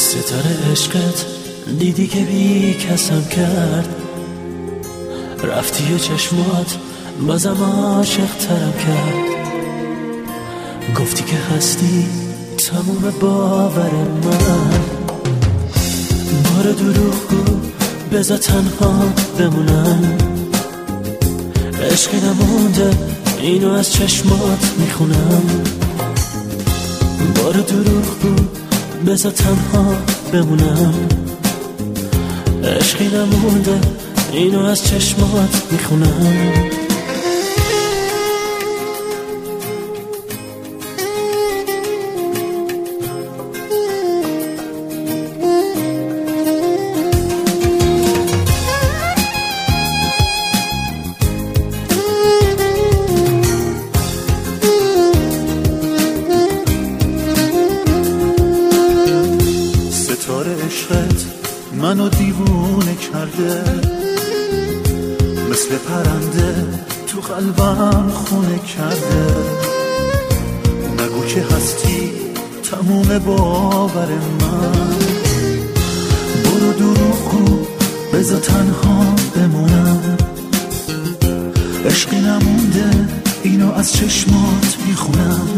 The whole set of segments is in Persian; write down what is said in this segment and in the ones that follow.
ستاره عشقت دیدی که بی کسم کرد، رفتی و چشمات بازم عاشق ترم کرد. گفتی که هستی تموم باور من، بار دروغگو بذار تنها بمونم. عشق نمونده اینو از چشمات میخونم، بار دروغگو بذار تنها بمونم. عشقی نمونده اینو از چشمات میخونم. ستاره عشقت منو دیوونه کرده، مثل پرنده تو قلبم خونه کرده. نگو که هستی تموم باور من، برو دروغگو بذار تنها بمونم. عشقی نمونده اینو از چشمات میخونم،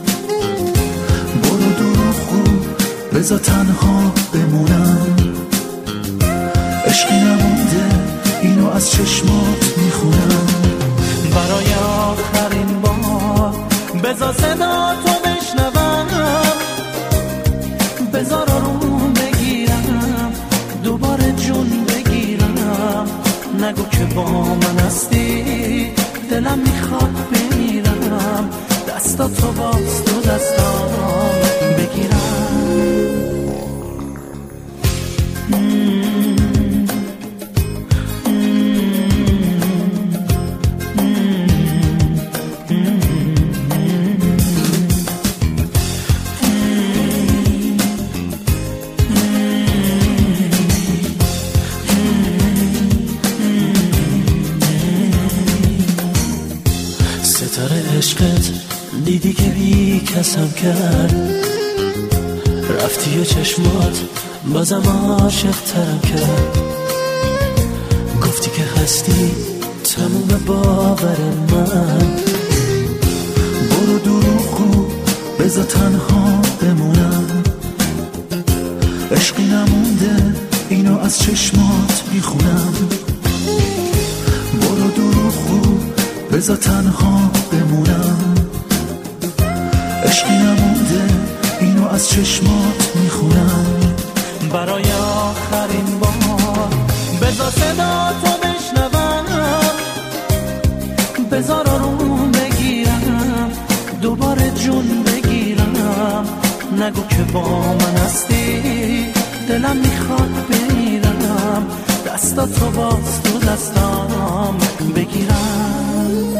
برو دروغگو بذار تنها بمونم. عشقی نمونده اینو از چشمات میخونم. برای آخرین بار بذار صدا تو بشنوم، بذار آروم بگیرم دوباره جون بگیرم. نگو که با من هستی دلم میخواد بمیرم، دستاتو باز تو دستام بگیرم. ستاره عشقت دیدی که بی کسم کرد، رفتی و چشمات بازم عاشق ترم کرد. گفتی که هستی تموم باور من، برو دروغگو بذار تنها بمونم. عشقی نمونده اینو از چشمات میخونم، برو دروغگو بذار تنها بمونم. عشقی نمونده اینو از چشمات میخونم. برای آخرین بار بذار صدا تو بشنوم، بذار آروم بگیرم دوباره جون بگیرم. نگو که با من هستی دلم میخواد بمیرم، دستاتو باز تو دستام بگیرم.